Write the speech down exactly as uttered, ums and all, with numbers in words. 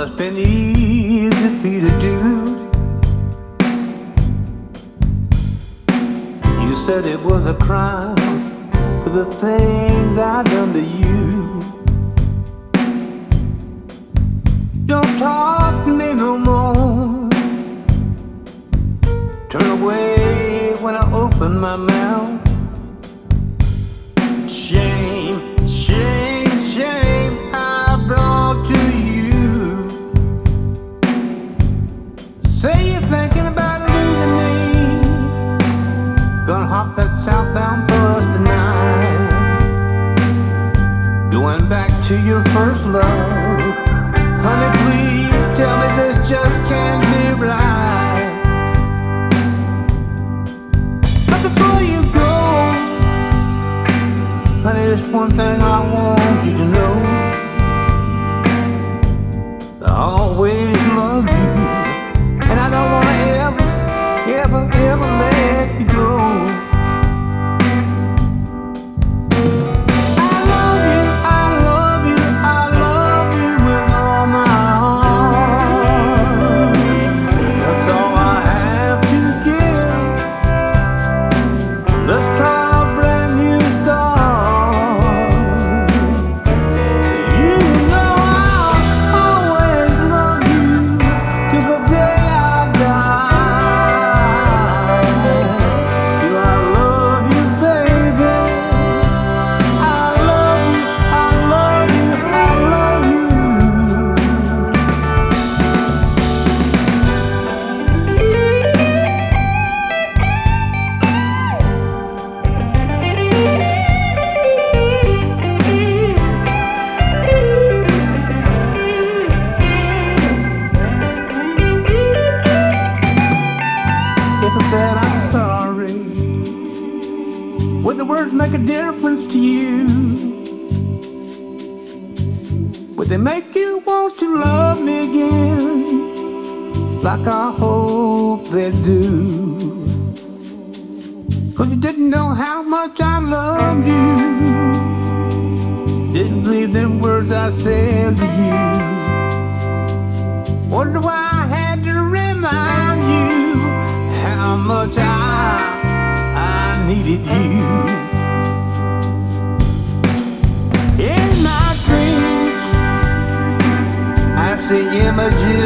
must been easy for you to do. You said it was a crime for the things I done to you. Don't talk to me no more. Turn away when I open my mouth. Shame, shame, shame I brought to you. Say you're thinking about leaving me. Gonna hop that southbound bus tonight. Going back to your first love. Honey, please tell me this just can't be right. But before you go, honey, there's one thing I want you to know. I always love you, and I don't wanna ever, ever, ever let you go. I love you, I love you, I love you with all my heart. That's all I have to give. Let's try a brand new start. You know I'll always love you till the day I die. Do I love you, baby? I love you, I love you, I love you. If I said I'm sorry, would the words make a difference to you? Would they make you want to love me again, like I hope they do? Cause you didn't know how much I loved you. Didn't believe them words I said to you. Wonder why I had to remind you how much I, I needed you. In my dreams, I see images